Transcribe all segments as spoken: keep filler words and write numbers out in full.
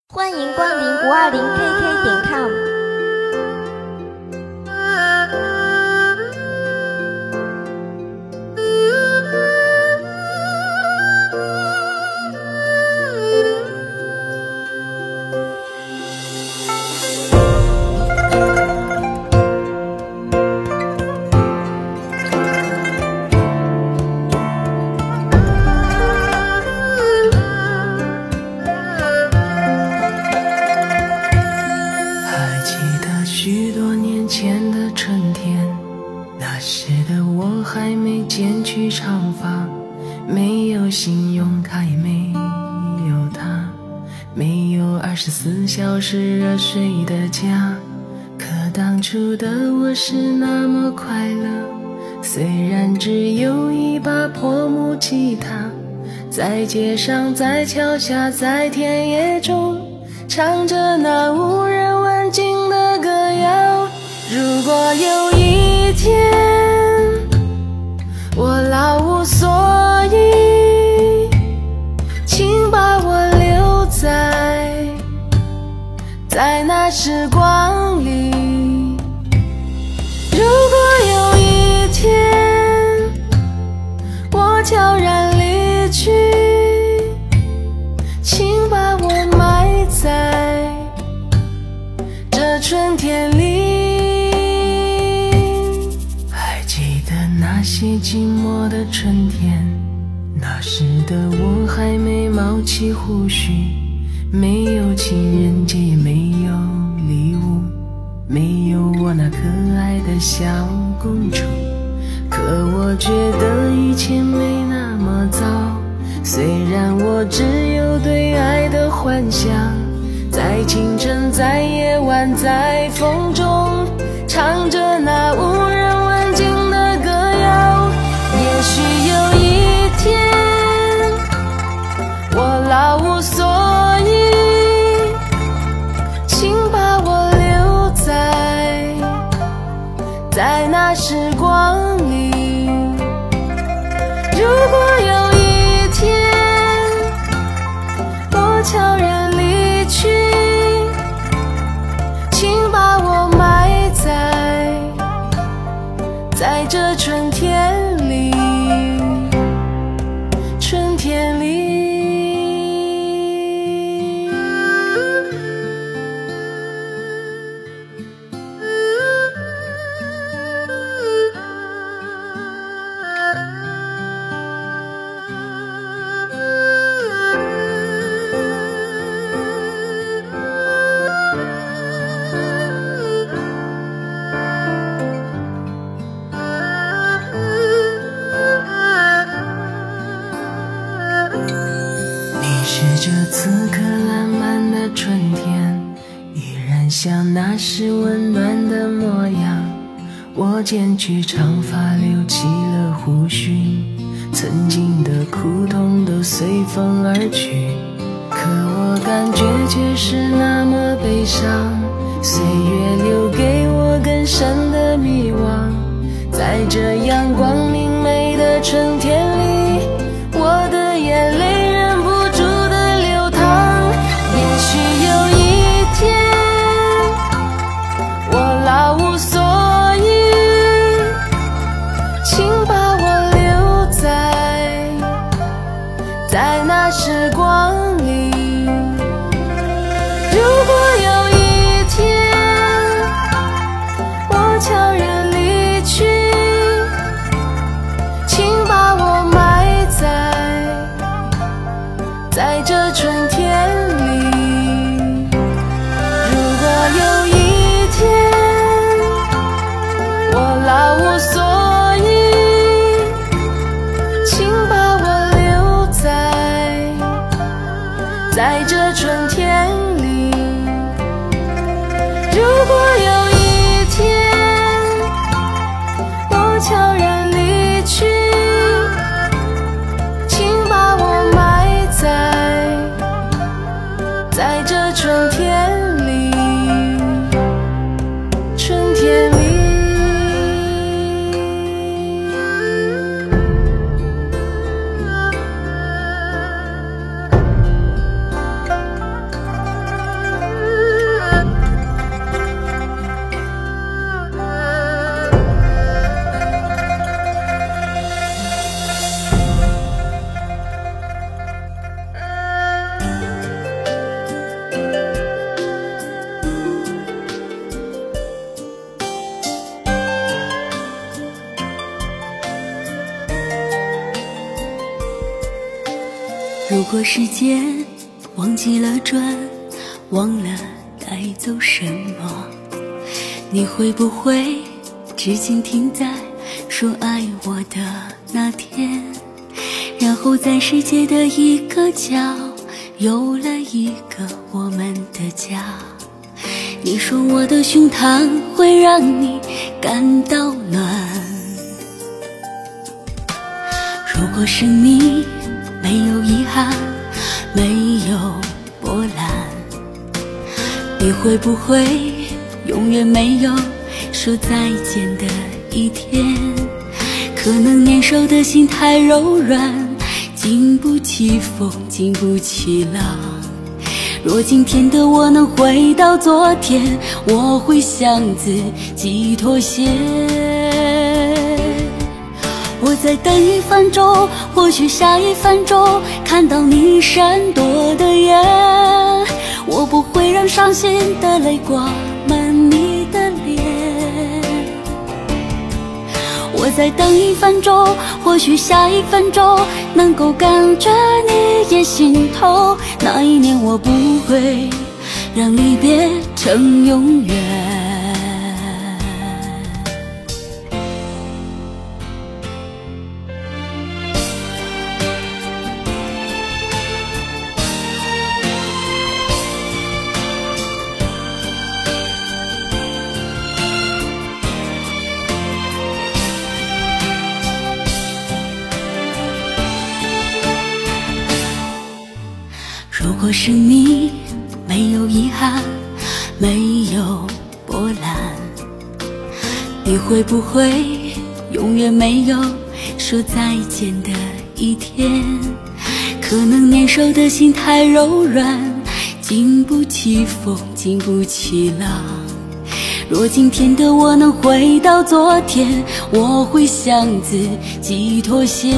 欢迎光临五二零 K K 点 com。 许多年前的春天，那时的我还没剪去长发，没有信用卡也没有他，没有二十四小时热水的家。可当初的我是那么快乐，虽然只有一把破木吉他，在街上，在桥下，在田野中，唱着那无人问津的歌谣。如果有一天我老无所依，请把我留在在那时光里。如果有一天我悄然离去，请把我埋在这春天里。还记得那些寂寞的春天，那时的我还没冒起胡须，没有情人节，也没有礼物，没有我那可爱的小公主。可我觉得一切没那么糟，虽然我只有对爱的幻想，在清晨，在夜晚，在风中，唱着那无人问津的歌谣。也许有一天我老无所依，请把我留在在那时光里。如果有一天我悄然离去，请把我埋在在这春天里，春天里。是这此刻烂漫的春天，依然像那时温暖的模样。我剪去长发，留起了胡须，曾经的苦痛都随风而去，可我感觉却是那么悲伤。岁月留给我更深的迷惘，在这阳光明媚的春天里，我的眼泪忍不住的流淌。也许有一天我老无所依，请把我留在在那时光里。如果有一天我悄然离去，请把我埋在在这春天里。如果有一天我老无所依，请把我留在在这春天里。如果有一天我悄然离去，请把我埋在在这春天里，春天里。 果时间忘记了转，忘了带走什么，你会不会至今停在说爱我的那天，然后在世界的一个角有了一个我们的家。你说我的胸膛会让你感到暖，如果生命没有遗憾，没有波澜，你会不会永远没有说再见的一天？可能年少的心太柔软，经不起风，经不起浪。若今天的我能回到昨天，我会向自己妥协。我在等一分钟，或许下一分钟看到你闪躲的眼，我不会让伤心的泪挂满你的脸。我在等一分钟，或许下一分钟能够感觉你也心痛，那一年我不会让离别成永远。如果生命没有遗憾，没有波澜，你会不会永远没有说再见的一天？可能年少的心太柔软，经不起风，经不起浪。若今天的我能回到昨天，我会向自己妥协。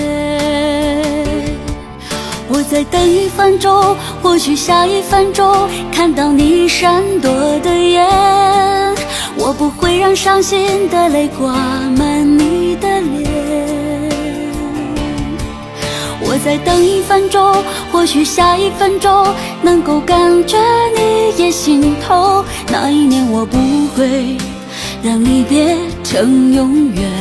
我在等一分钟，或许下一分钟看到你闪躲的眼，我不会让伤心的泪挂满你的脸。我在等一分钟，或许下一分钟能够感觉你也心痛，那一年我不会让离别成永远。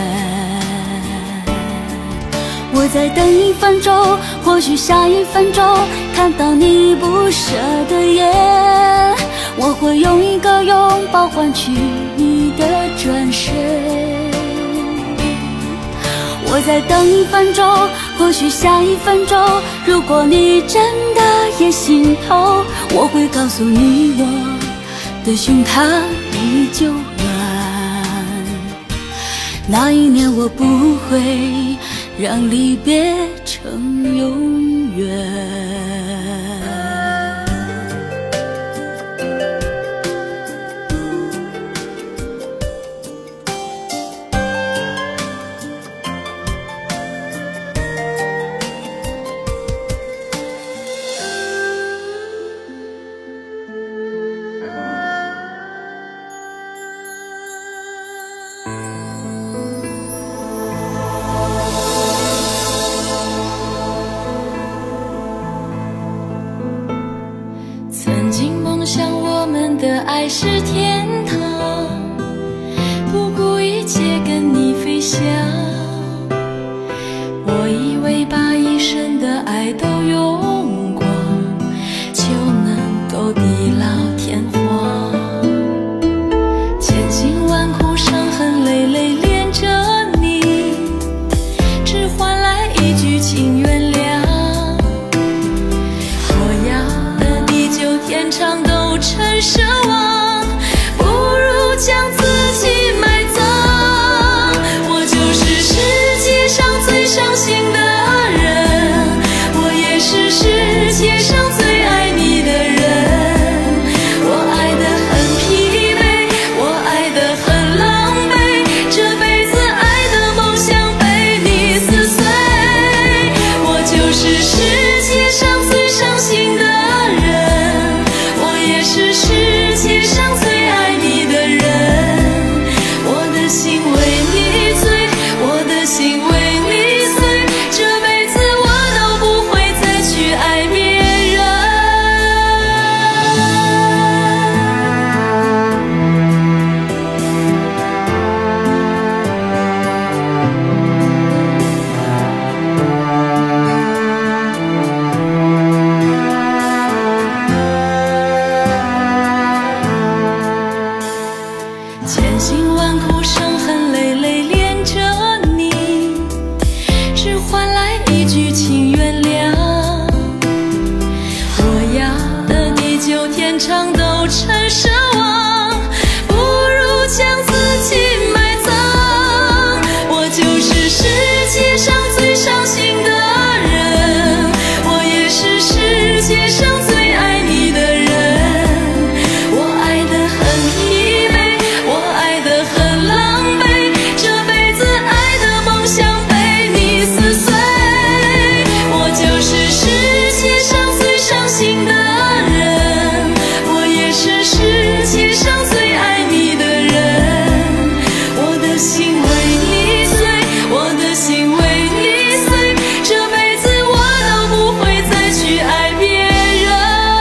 我在等一分钟，或许下一分钟看到你不舍的眼，我会用一个拥抱换取你的转身。我在等一分钟，或许下一分钟，如果你真的也心痛，我会告诉你我的胸膛依旧暖，那一年我不会让离别成永远。 曾经梦想我们的爱是天堂，不顾一切跟你飞翔，我以为把一生的爱都用光，就能够地老天荒。千辛万苦伤痕累累恋着你，只换来一句请原谅。天长都成奢望，不连场都成奢望，不如将自己埋葬。我就是世界上最伤心的人，我也是世界上最爱你的人。我爱得很疲惫，我爱得很狼狈，这辈子爱的梦想被你撕碎。我就是世界上最伤心的人，我也是世界上最爱你的人。我的心为你碎，我的心为你碎，这辈子我都不会再去爱别人。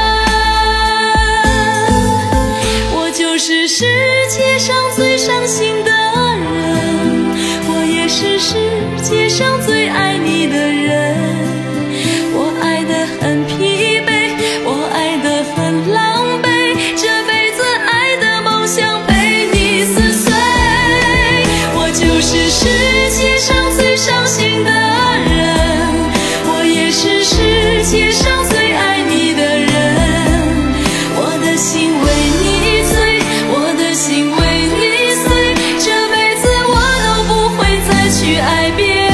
我就是世界上最伤心的人，我也是世界上最爱你的人。我爱得很疲惫，我爱得很狼狈，这辈子爱的梦想被你撕碎。我就是世界上最伤心的人，我也是世界上最爱你的人。我的心为你碎，我的心为你碎，这辈子我都不会再去爱别人。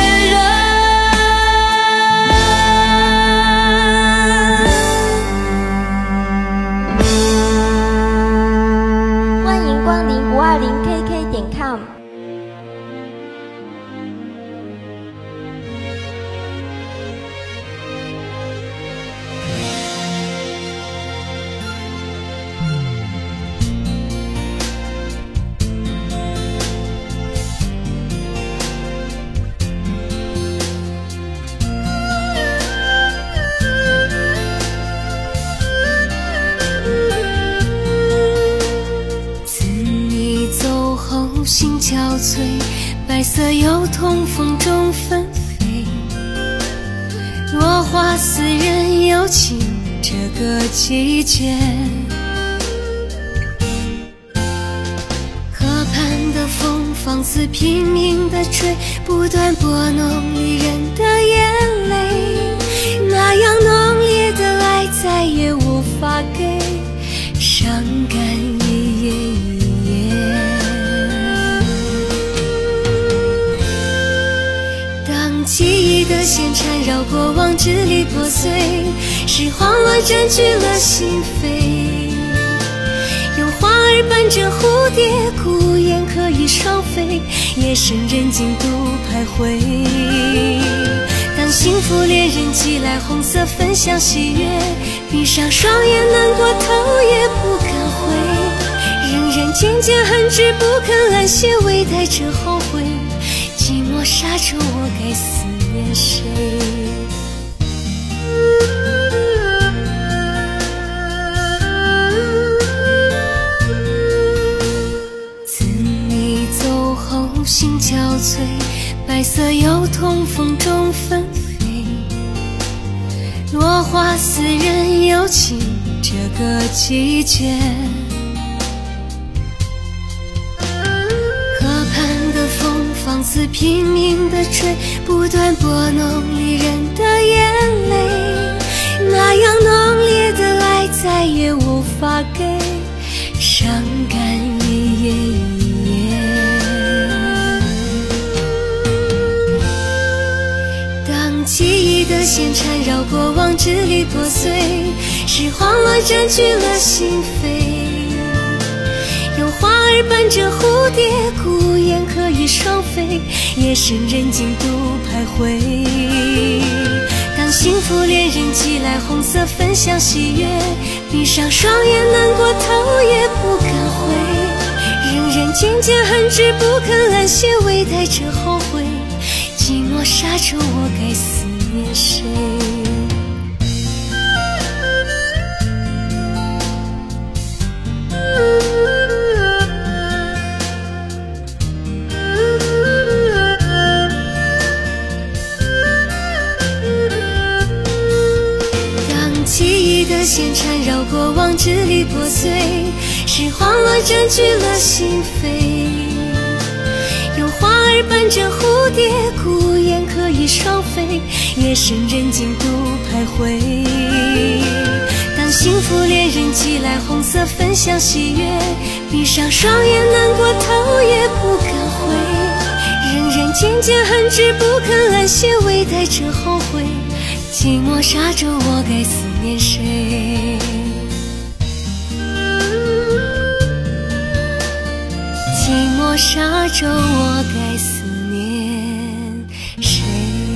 欢迎光临五二零 K K 点 com。 自你走后心憔悴，白色油桐风中纷飞，落花似人有情这个季节。河畔的风放肆拼命地吹，不断拨弄离人的眼泪，那样浓烈的爱再也无法给，伤感一页一页。当记忆的线缠绕过往，支离破碎，是慌乱占据了心扉。有花儿伴着蝴蝶，孤雁可以双飞，夜深人静独徘徊。当幸福恋人寄来红色分享喜悦，闭上双眼难过头也不敢回，仍然渐渐恨之不肯安歇，微带着后悔，寂寞杀着我该思念谁。自你走后心憔悴，白色油桐风中纷飞，落花似人有情这个季节。河畔的风放肆拼命地吹，不断拨弄离人的眼泪，那样浓烈的爱再也无法给，伤感一页一页。当记忆的线缠绕过往，支离破碎，是慌乱占据了心扉。有花儿伴着蝴蝶，孤雁可以双飞，夜深人静独徘徊。当幸福恋人寄来红色分享喜悦，闭上双眼难过头也不敢回，仍然渐渐恨之不肯安歇，微带着后悔，寂寞杀着我该思念谁。的线缠绕过往，支离破碎，是慌乱占据了心扉。有花儿伴着蝴蝶，孤雁可以双飞，夜深人静独徘徊。当幸福恋人寄来红色分享喜悦，闭上双眼难过头也不敢回，人人渐渐恨之不肯安歇，微带着后悔，寂寞沙洲我该思念谁？寂寞沙洲我该思念谁？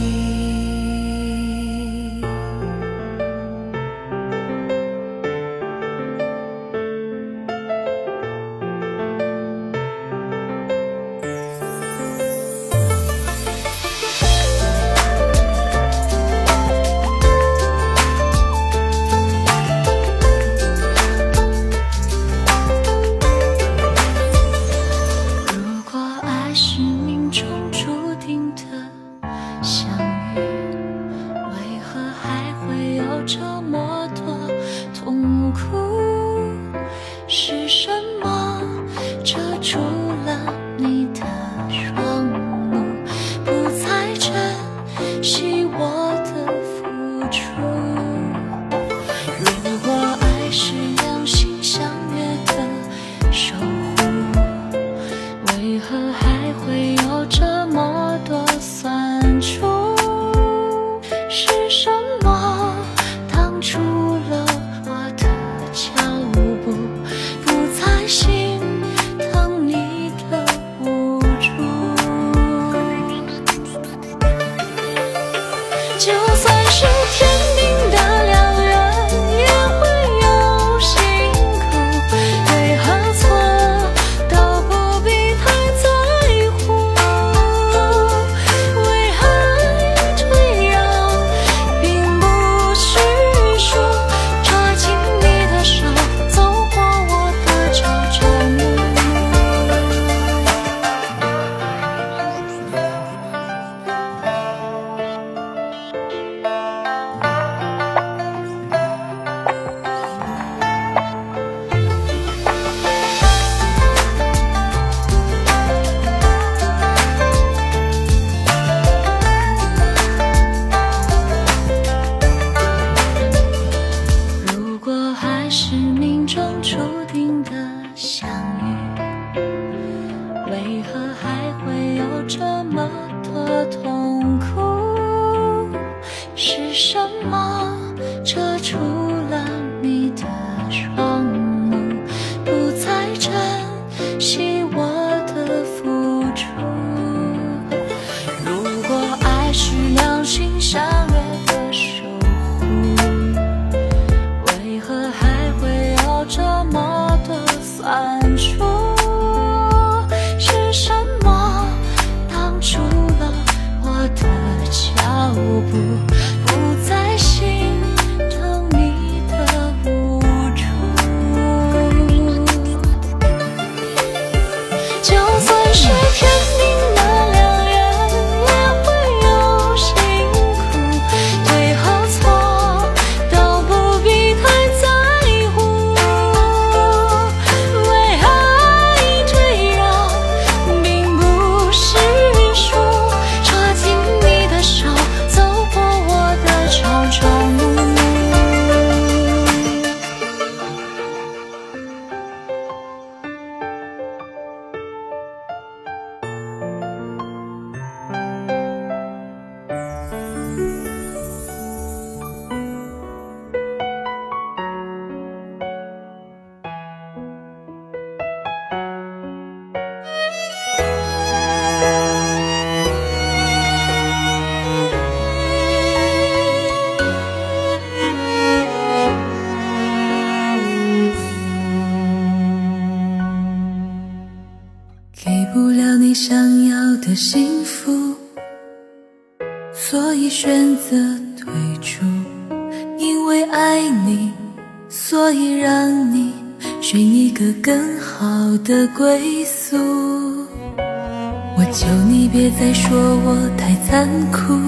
想要的幸福，所以选择退出，因为爱你，所以让你选一个更好的归宿。我求你别再说我太残酷，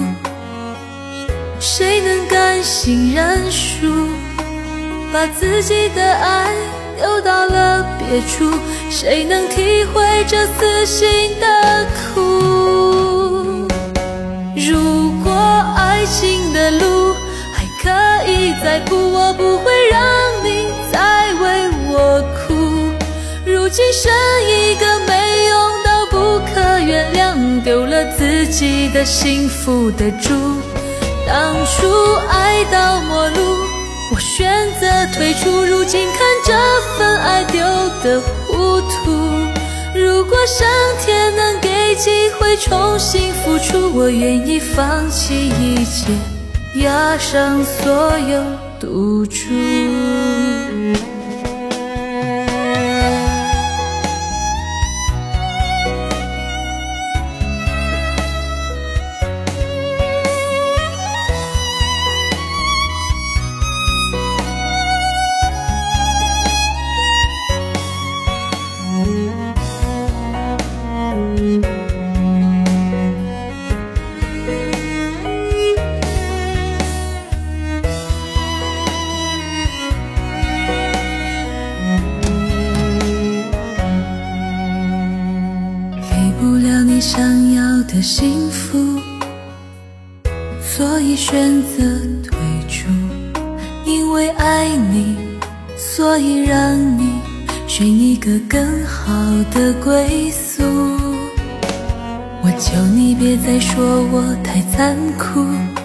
谁能甘心认输，把自己的爱丢到了别处，谁能体会这死心的苦？如果爱情的路还可以再步，我不会让今剩一个没用到不可原谅，丢了自己的幸福的猪。当初爱到末路，我选择退出，如今看这份爱丢得糊涂。如果上天能给机会重新付出，我愿意放弃一切，押上所有赌注。想要的幸福，所以选择退出。因为爱你，所以让你选一个更好的归宿。我求你别再说我太残酷，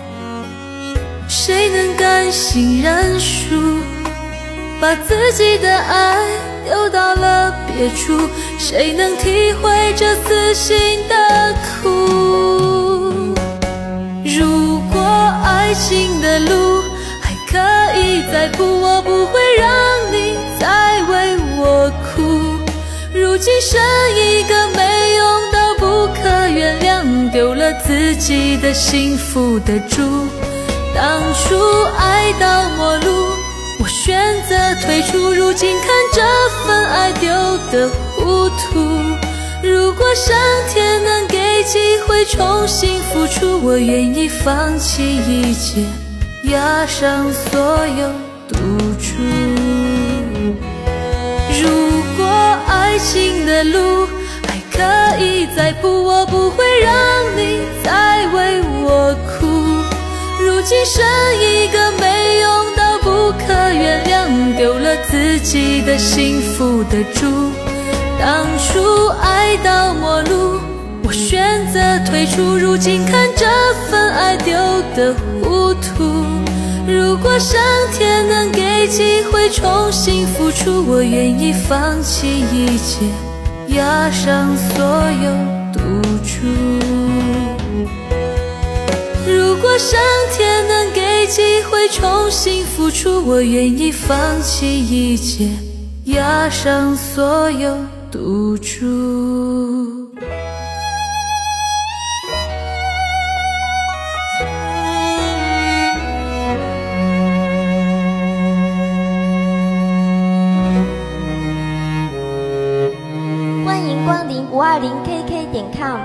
谁能甘心认输，把自己的爱丢到了别处，谁能体会这死心的苦？如果爱情的路还可以再铺，我不会让你再为我哭。如今剩一个没用到不可原谅，丢了自己的幸福的猪。当初爱到末路，我选择退出，如今看这份爱丢得糊涂。如果上天能给机会重新付出，我愿意放弃一切，押上所有赌注。如果爱情的路还可以再铺，我不会让你再为我哭。如今剩一个没用到不可原谅，丢了自己的幸福的猪。当初爱到末路，我选择退出，如今看这份爱丢得糊涂。如果上天能给机会重新付出，我愿意放弃一切，押上所有赌注。如果上天能给机会重新付出，我愿意放弃一切，押上所有赌注。 欢迎光临五二零 K K 点 com。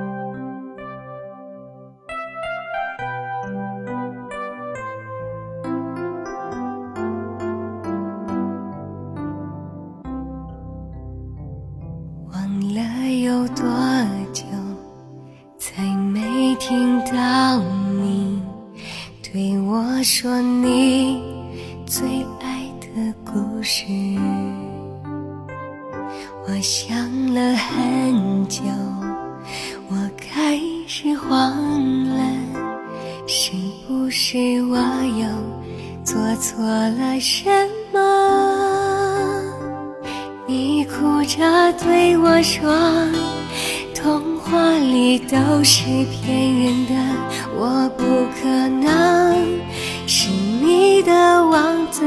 有多久才没听到你对我说你最爱的故事？我想了很久，我开始慌了，是不是我又做错了什么？你哭着对我说，童话里都是骗人的，我不可能是你的王子。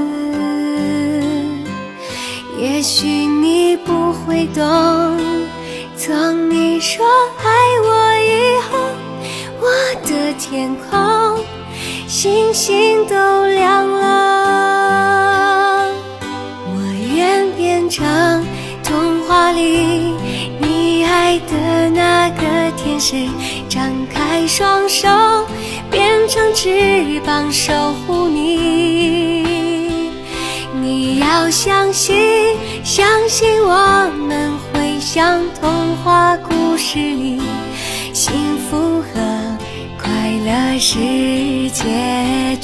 也许你不会懂，当你说爱我以后，我的天空星星都亮了。我愿变成童话里你爱的那个天使，张开双手变成翅膀守护你。你要相信，相信我们会像童话故事里，幸福和快乐是结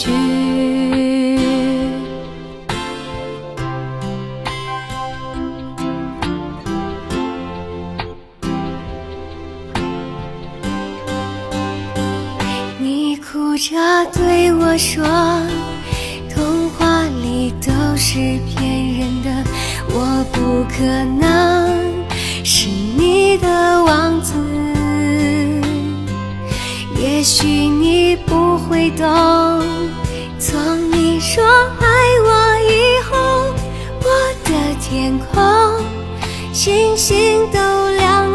局。 着对我说，童话里都是骗人的，我不可能是你的王子。也许你不会懂，从你说爱我以后，我的天空星星都亮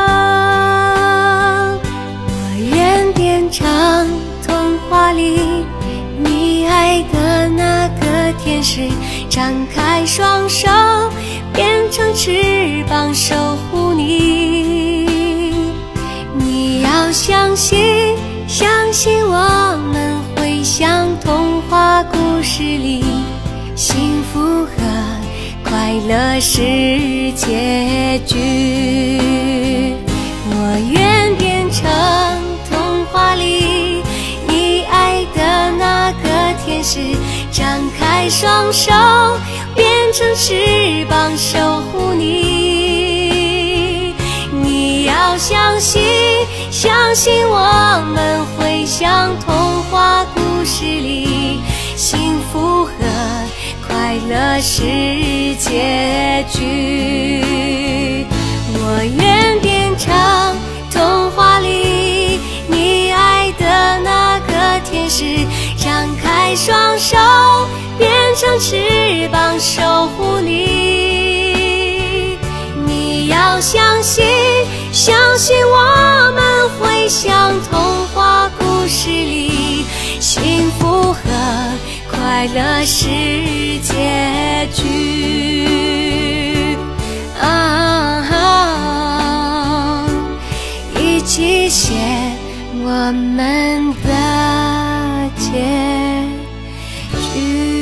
了。我愿变成童话里你爱的那个天使，张开双手变成翅膀守护你。你要相信，相信我们会像童话故事里，幸福和快乐是结局。我愿变成童话里你爱的那个天使，张开双手变成翅膀守护你。你要相信，相信我们会像童话故事里，幸福和快乐是结局。我愿变成童话里你爱的那个天使，张开双手变成翅膀守护你。你要相信，相信我们会像童话故事里，幸福和快乐是结局。啊，一起写我们的结局。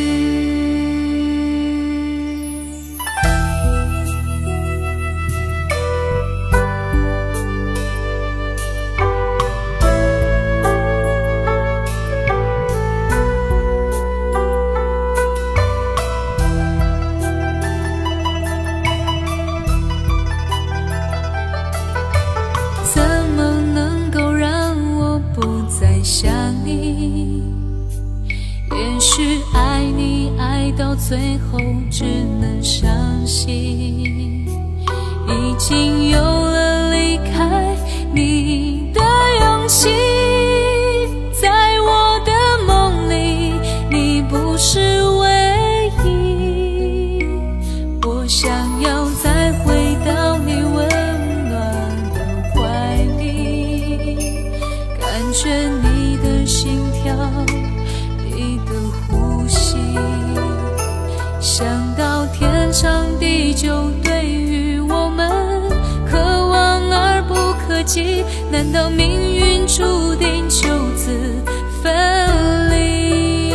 想你，也许爱你爱到最后只能伤心，已经有了离开你的勇气。在我的梦里，你不是唯一，我想要再回到你温暖的怀里，感觉你心跳，你的呼吸，想到天长地久，对于我们可望而不可及，难道命运注定就此分离？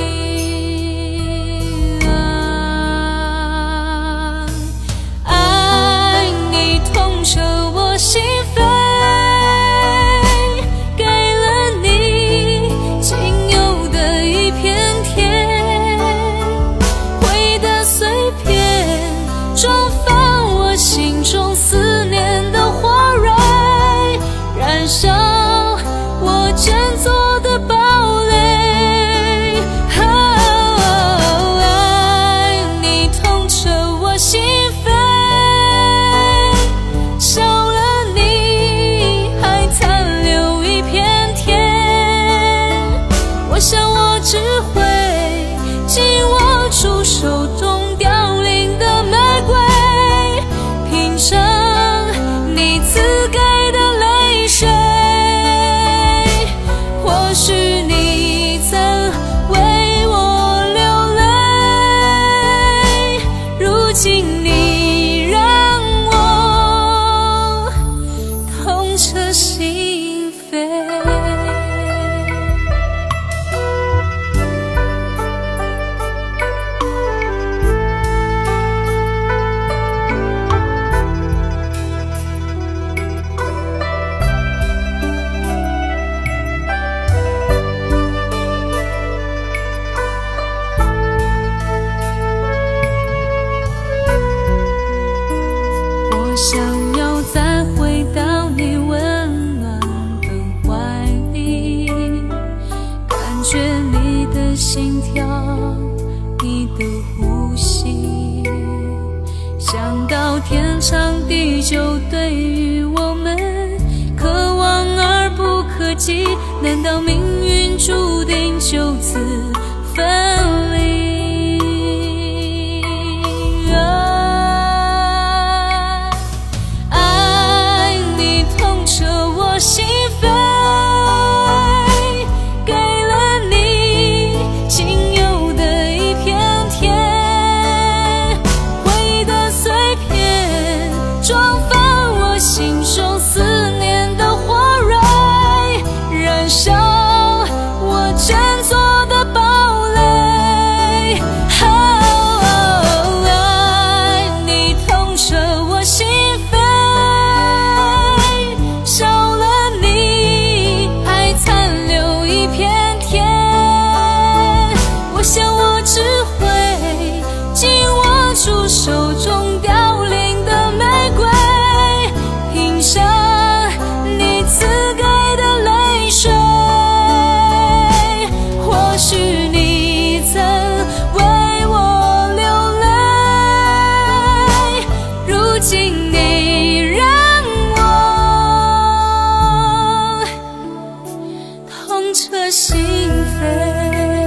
啊，爱你痛彻我心扉，我振作的堡垒，哦，爱你痛彻我心扉，少了你还残留一片天，我想我只会紧握住手中凋零的玫瑰，品尝你赐给的泪水。或许你曾为我流泪，如今你让我痛彻心扉。想要再回到你温暖的怀里，感天长地久对于我们可望而不可及，难道命运注定就此分离？啊，爱你痛彻我心扉，给了你仅有的一片天，回忆的碎片装泛我心中思念的火蕊，燃烧我振作的堡垒。哦，爱你痛彻我心扉，少了你还残留一片天，我想我只会紧握住手中凋零的玫瑰，品尝你赐给的泪水。或许你曾为我流泪，如今你让我痛彻心扉。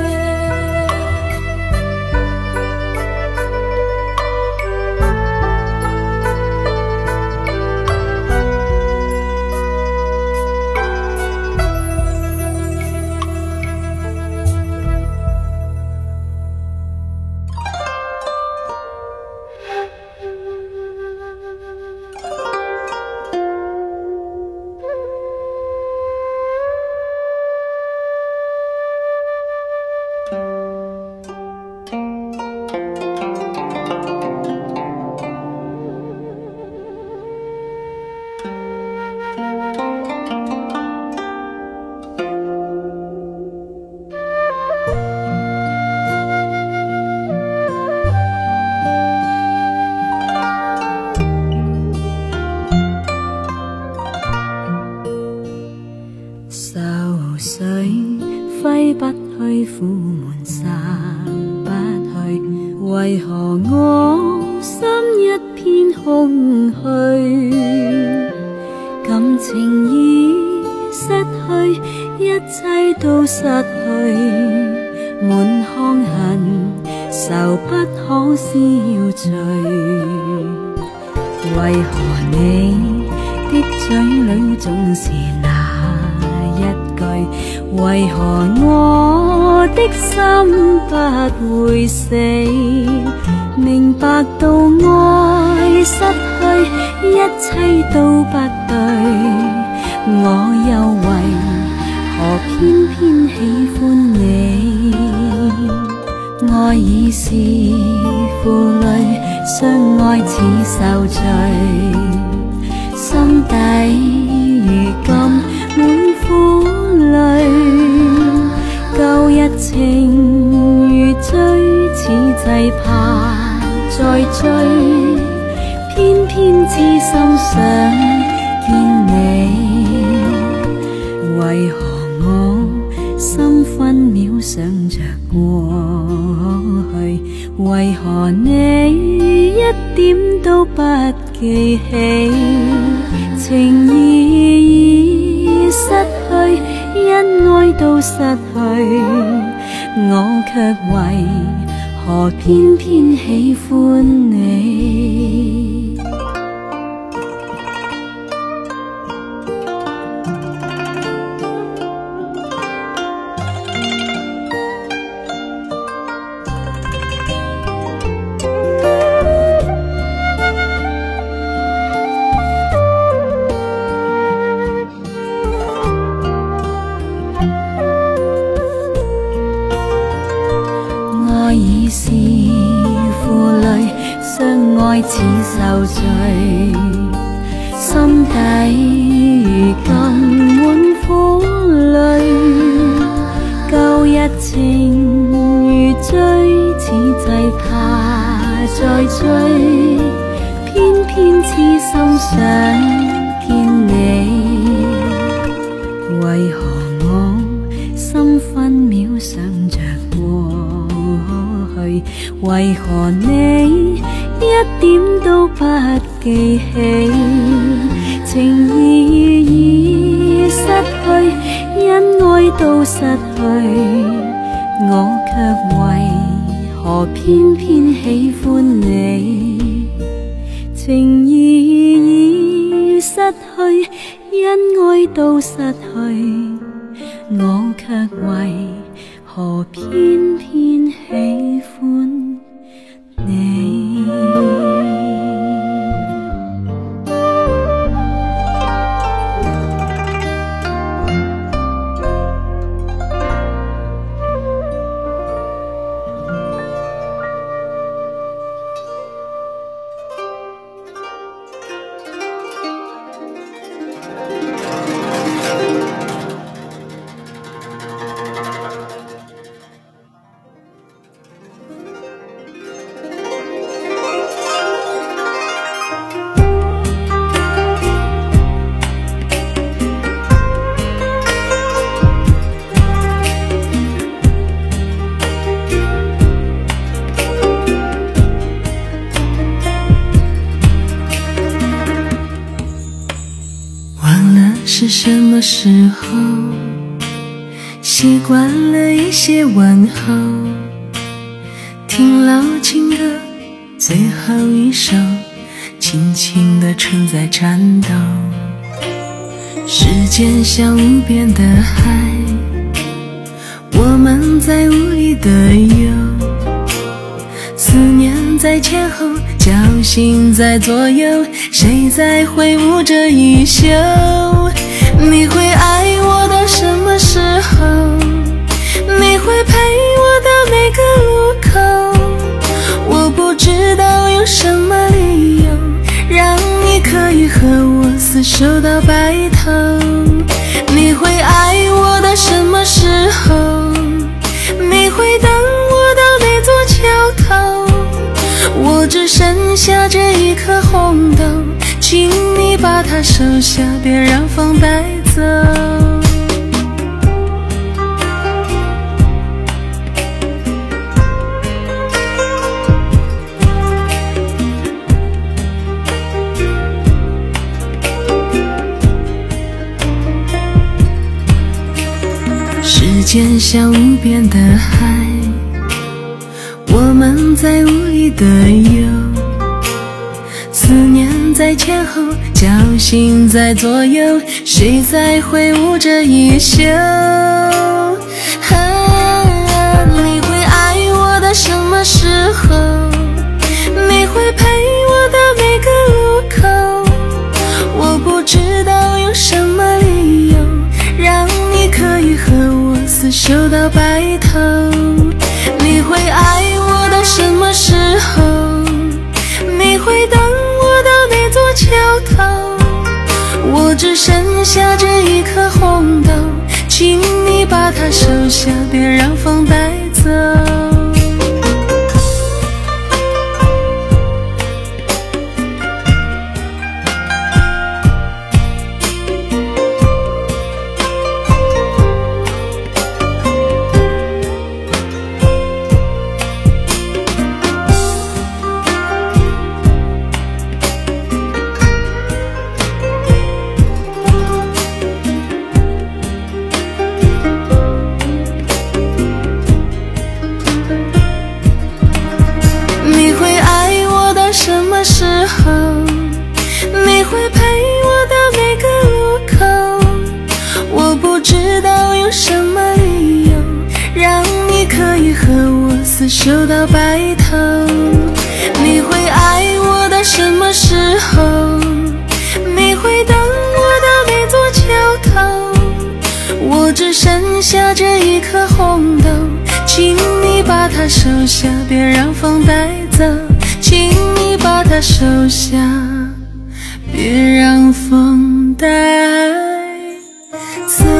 愁緒揮不去，苦悶散不去，為何我心一片空虛？感情已失去，一切都失去，滿腔恨愁不可消除。為何你的嘴裏總是那一句，為何我的心不會死？明白到愛失去，一切都不對，我又為何偏偏喜歡你？愛已是負累，相愛似受罪，心底如今滿苦淚，舊日情如追，此際怕再追，偏偏痴心想見你，為何我心分秒想着過去？為何你一點都不記起？情意已失去，因愛都失去，我卻為何偏偏喜歡你？愛已是負累，相愛似受罪，心底如今滿苦淚，舊日情如追，此際怕再追，偏偏痴心想見你，為何我心分秒想着過去？為何你一點都不記起，情意已失去，因愛到失去，我卻為何偏偏喜歡你？情意已失去，因愛到失去，我卻為何偏偏喜歡你？ 是什么时候习惯了一些问候，听老情歌最后一首，轻轻地存在颤抖。时间像无边的海，我们在无力的游，思念在前后，侥幸在左右，谁在挥舞着衣袖？你会爱我到什么时候？你会陪我到每个路口？我不知道有什么理由让你可以和我厮守到白头。你会爱我到什么时候？你会等我到那座桥头？我只剩下这一颗红豆，请你把它收下，别让风带走。时间像无边的海，我们在无力的游，思念在前后，侥幸在左右，谁在挥舞着衣袖？啊，你会爱我到什么时候？你会陪我到每个路口？我不知道有什么理由让你可以和我厮守到白头。你会爱我到什么时候？你会等我到那座桥头？我只剩下这一颗红豆，请你把它收下，别让风带走。什么时候？你会陪我到每个路口？我不知道有什么理由让你可以和我厮守到白头。你会爱我到什么时候？你会等我到那座桥头？我只剩下这一颗红豆，请你把它收下，别让风带走。请你把它收下，别让风带走。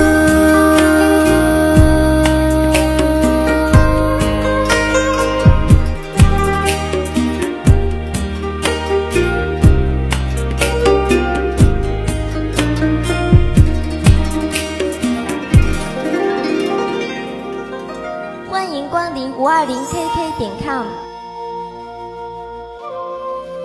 欢迎光临五二零 K K 点 com。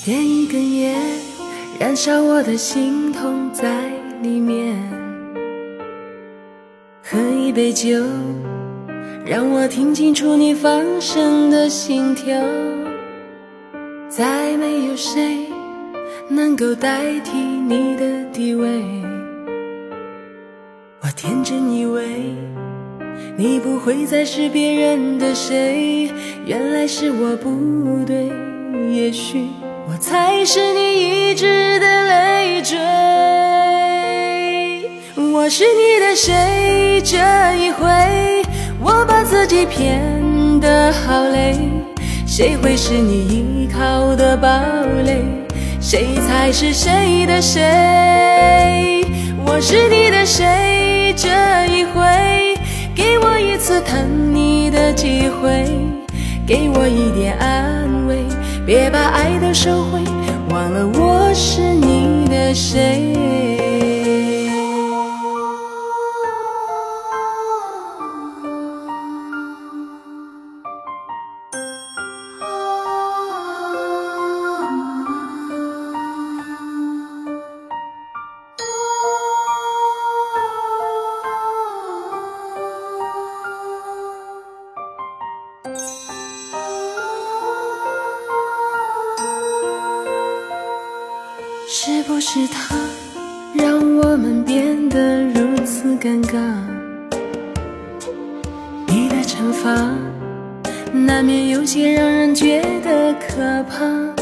点一根烟，燃烧我的心痛在里面，喝一杯酒，让我听清楚你放声的心跳。再没有谁能够代替你的地位，我天真以为你不会再是别人的谁，原来是我不对，也许我才是你一直的累赘。我是你的谁？这一回我把自己骗得好累，谁会是你依靠的堡垒？谁才是谁的谁？我是你的谁？这一回给我一次疼你的机会，给我一点安慰，别把爱都收回，忘了我是你的谁。是不是他让我们变得如此尴尬？你的惩罚难免有些让人觉得可怕。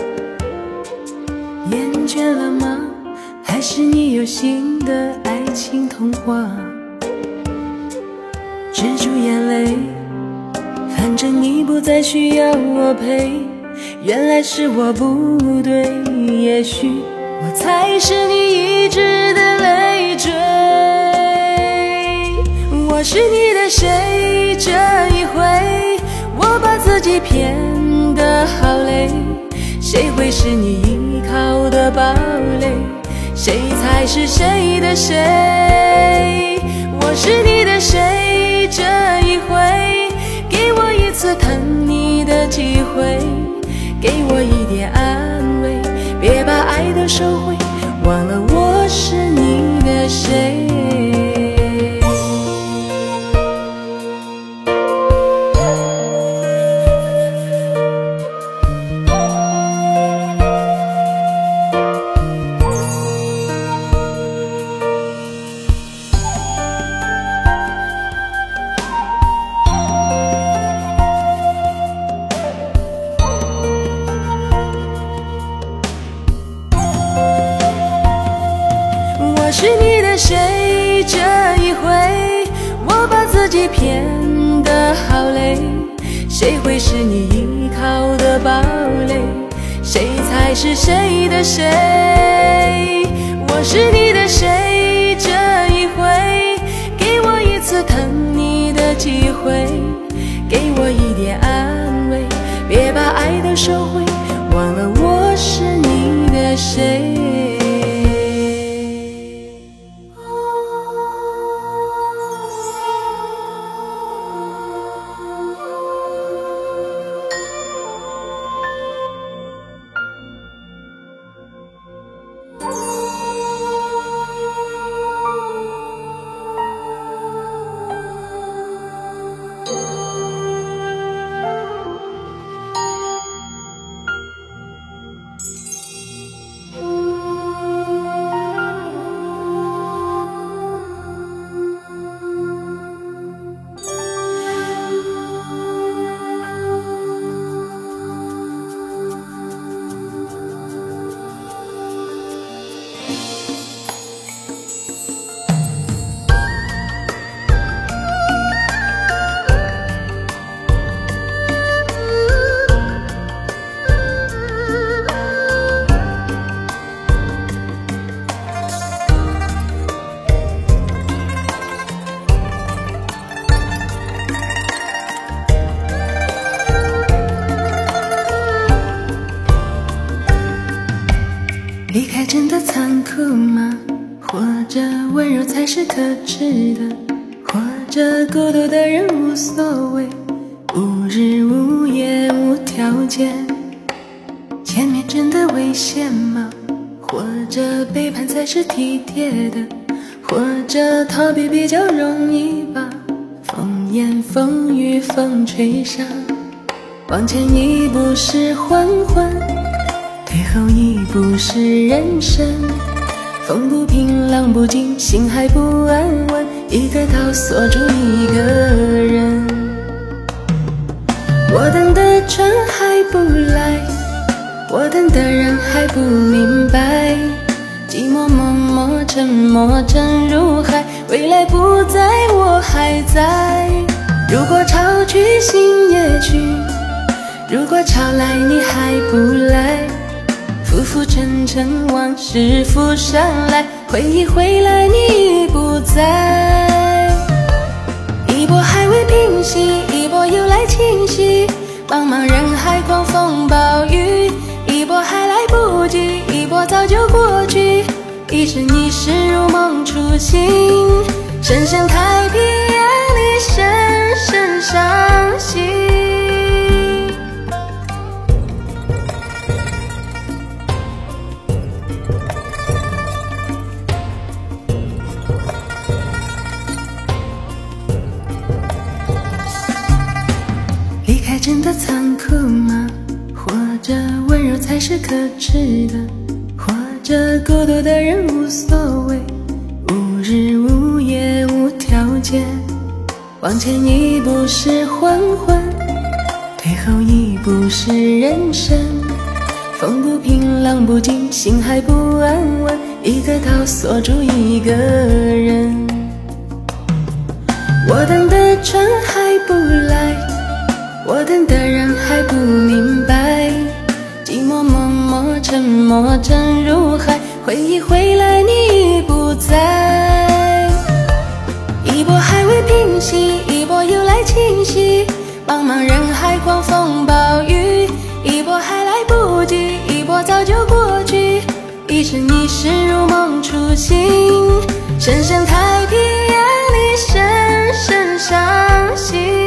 厌倦了吗？还是你有新的爱情童话？止住眼泪，反正你不再需要我陪，原来是我不对，也许我才是你一直的累赘。我是你的谁？这一回我把自己骗得好累，谁会是你依靠的堡垒？谁才是谁的谁？我是你的谁？这一回给我一次疼你的机会，给我一点安慰，别把爱都收回，忘了我是你的谁。我是你的谁？这一回我把自己骗得好累，谁会是你依靠的堡垒？谁才是谁的谁？我是你的谁？这一回给我一次疼你的机会，给我一点安慰，别把爱都收回，忘了我是你的谁。离开真的残酷吗？或者温柔才是可耻的？或者孤独的人无所谓，无日无夜无条件？前面真的危险吗？或者背叛才是体贴的？或者逃避比较容易吧？风言风语风吹沙，往前一步是黄昏，退后一步是人生。风不平浪不静，心还不安稳，一个岛锁住一个人。我等的船还不来，我等的人还不明白，寂寞默默沉默沉入海，未来不在我还在。如果潮去心也去，如果潮来你还不来，浮浮沉沉往事浮上来，回忆回来你已不在。一波还未平息，一波又来侵袭，茫茫人海狂风暴雨，一波还来不及，一波早就过去，一生一世如梦初醒，深深太平洋里深深伤心。离开真的残酷吗？或者温柔才是可耻的？或者孤独的人无所谓，无日无夜无条件。往前一步是黄昏，退后一步是人生。风不平浪不静，心还不安稳，一个岛锁住一个人。我等的船还不来，我等的人还不明白，寂寞默默沉默沉入海，回忆回来你已不在。一波还未平息，一波又来侵袭，茫茫人海狂风暴雨，一波还来不及，一波早就过去，一生一世如梦初醒，深深太平洋里深深伤心。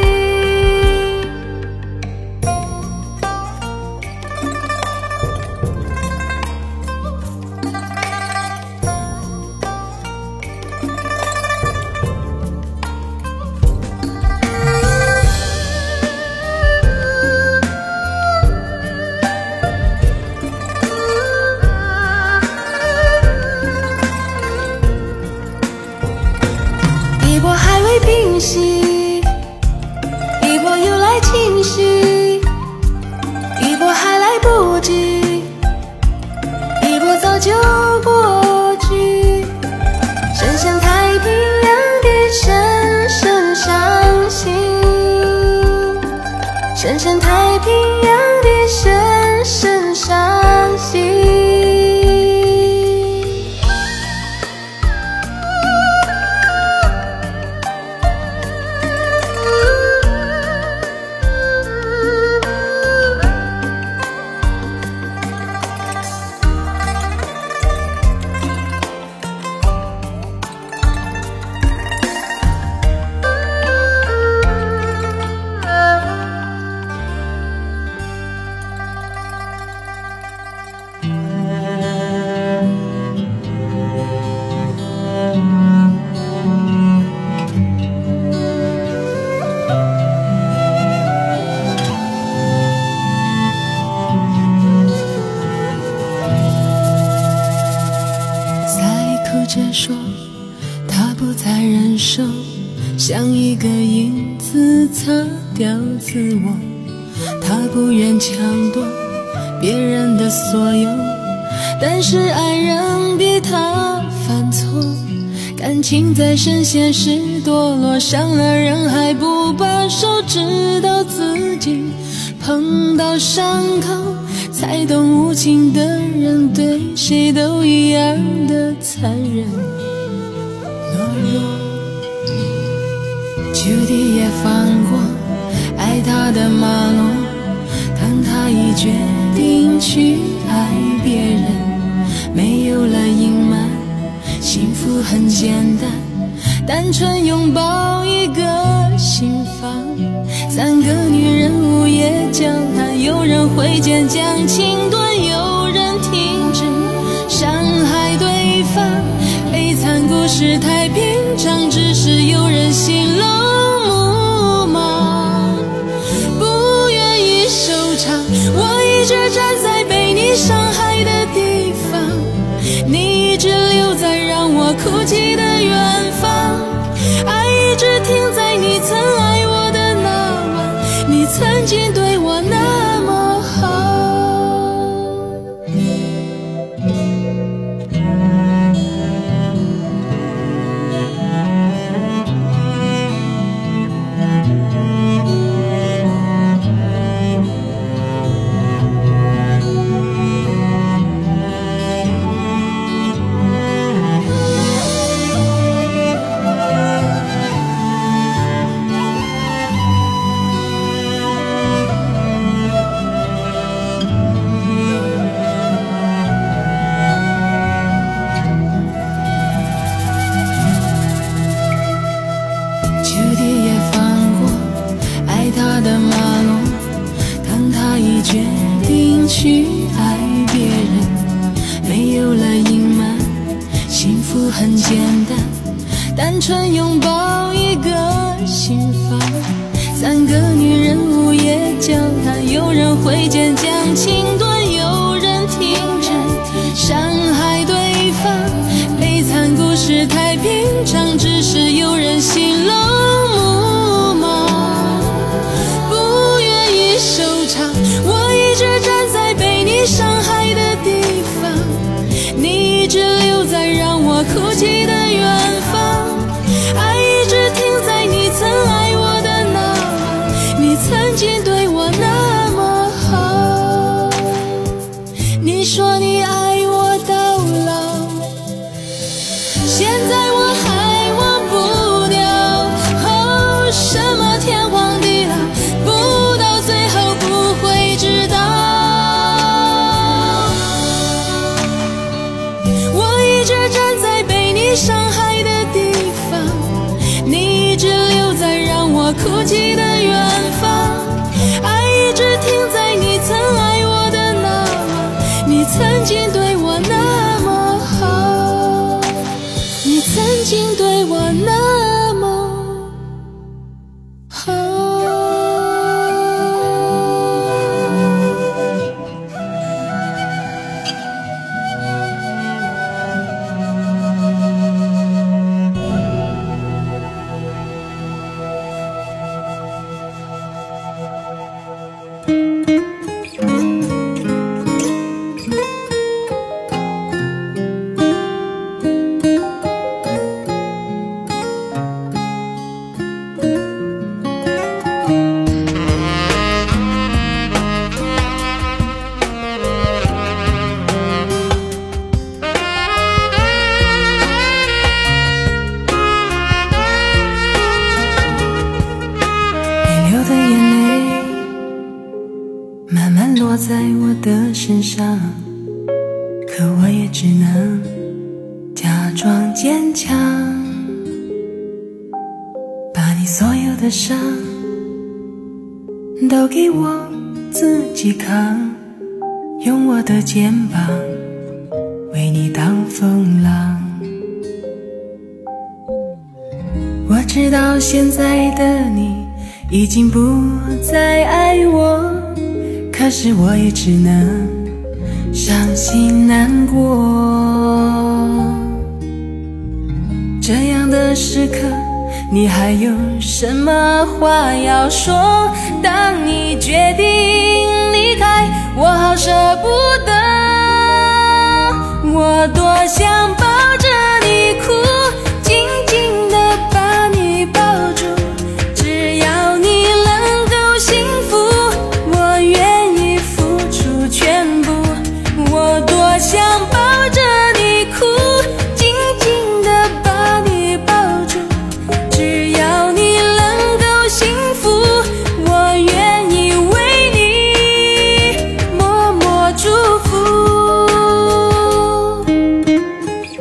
一波还未平息，一波又来侵袭，一波还来不及，一波早就过去，深深太平洋的深深伤心，深深太平洋的深深伤心。着说他不再忍受，像一个影子擦掉自我。他不愿抢夺别人的所有，但是爱人逼他犯错，感情在深陷时堕落，伤了人还不罢手，直到自己碰到伤口，才懂无情的人对谁都一样的残忍懦弱。丘蒂也放过爱他的马龙，当他已决定去爱别人，没有了隐瞒，幸福很简单，单纯拥抱一个心房。三个女人午夜交谈，有人挥剑将情断，有人事太平常，只是有人心冷木马，不愿意收场。我一直站在被你伤害的地方，你一直留在让我哭泣的远方，爱一直停在你曾爱我的那晚，你曾经对我那么好。去爱别人，没有了隐瞒，幸福很简单，单纯拥抱一个心房。三个女人午夜交谈，有人挥剑将情断，有人听着伤害对方。悲惨故事太平常，只是有人心冷木马，不愿意收场。我一直站在被你伤害的地方，你一直留在让我哭泣的远方，爱一直停在你曾爱我的那晚，你曾经对我那么好。你说你爱我到老，现在我还忘不掉。哦，什么天荒地老，不到最后不会知道。站在被你伤害的地方，你一直留在让我哭泣的远方，爱一直停在你曾爱我的那晚，你曾经对我那么好，你曾经对我那么好。落在我的身上，可我也只能假装坚强，把你所有的伤都给我自己扛，用我的肩膀为你挡风浪。我知道现在的你已经不再爱我，可是我也只能伤心难过。这样的时刻，你还有什么话要说？当你决定离开，我好舍不得，我多想抱着你哭，紧紧地把你抱住，只要你能够幸福，我愿意付出全部。我多想抱着你哭，紧紧地把你抱住，只要你能够幸福，我愿意为你默默祝福。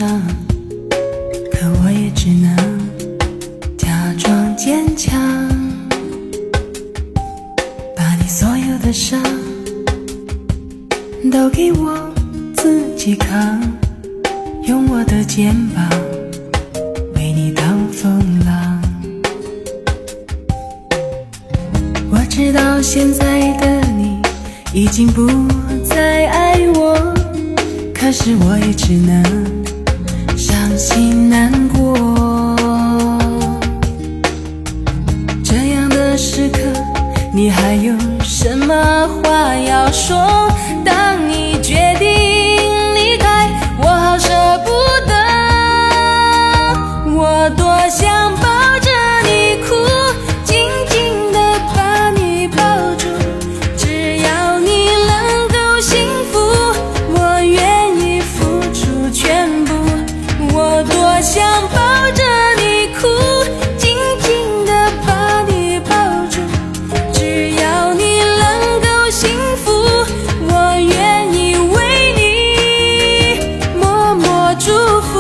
伤，可我也只能假装坚强，把你所有的伤都给我自己扛，用我的肩膀为你挡风浪。我知道现在的你已经不再爱我，可是我也只能伤心难过。这样的时刻，你还有什么话要说？当你决定离开，我好舍不得，我多想抱着你哭，紧紧地把你抱住，只要你能够幸福，我愿意付出全部。我多想抱着你哭，紧紧地把你抱住，只要你能够幸福，我愿意为你默默祝福。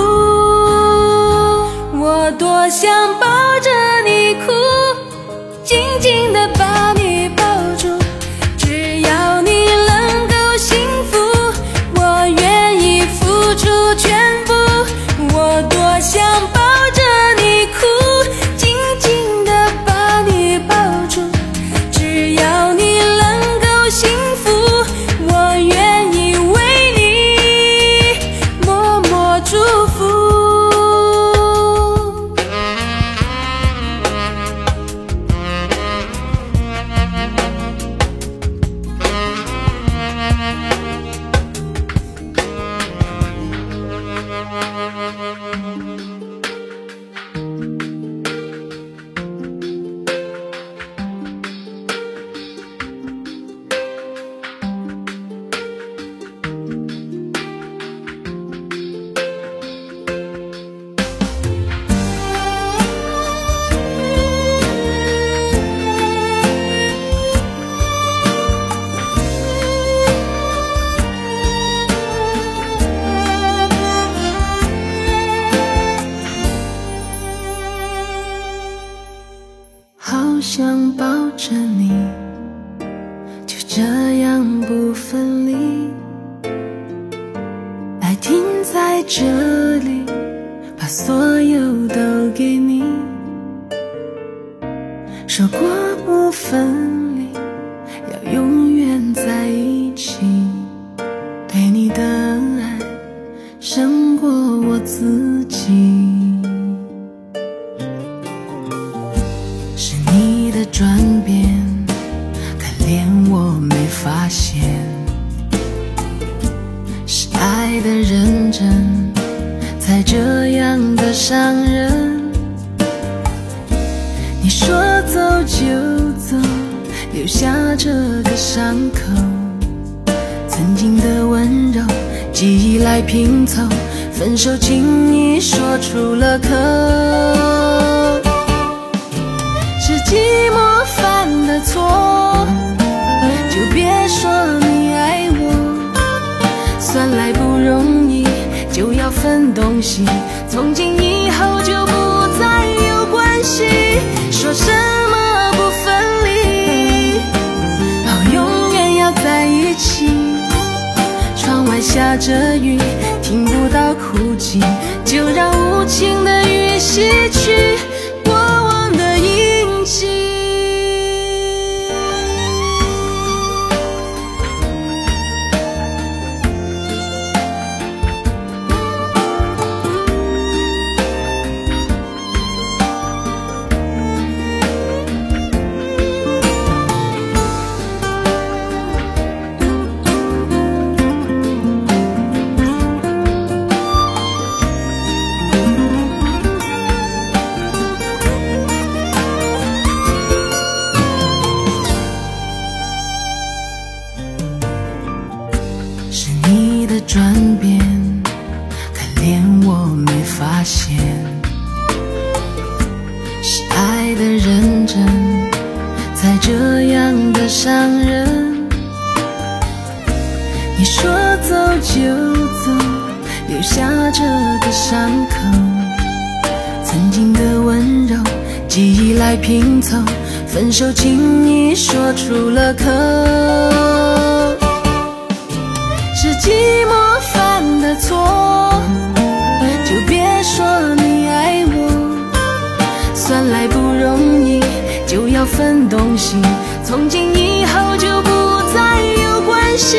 我多想抱着你哭，紧紧地把你抱住，只要你能够幸福，我愿意付出全部。我多想抱着你哭，紧紧地把你抱住，只要你能够幸福，我愿意为你默默祝福。好想抱着你，就这样不分离，爱停在这里，把所有都给你，说过不分离，要永远在一起，对你的爱胜过我自己。是你的转变，可连我没发现，是爱的认真才这样的伤人。你说走就走，留下这个伤口，曾经的温柔记忆来拼凑，分手轻易说出了口，是寂寞犯的错，就别说你爱我，算来不容易就要分东西，从今以后就不再有关系，说什么不分离，好永远要在一起。窗外下着雨，听不到哭泣，就让无情的雨洗去过往的印记。是你的转变，可连我没发现，是爱的认真才这样的伤人。你说走就走， 留下这个伤口。曾经的温柔，记忆来拼凑，分手轻易说出了口。是寂寞犯的错，就别说你爱我。算来不容易，就要分东西，从今以后就不再有关系。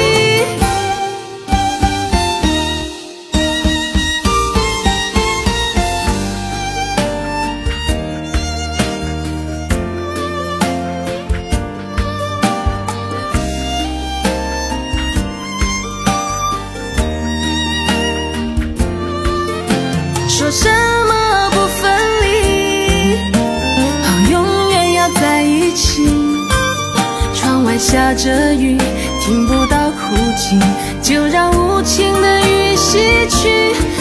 说什么不分离，好永远要在一起。窗外下着雨，听不到哭泣，就让无情的雨洗去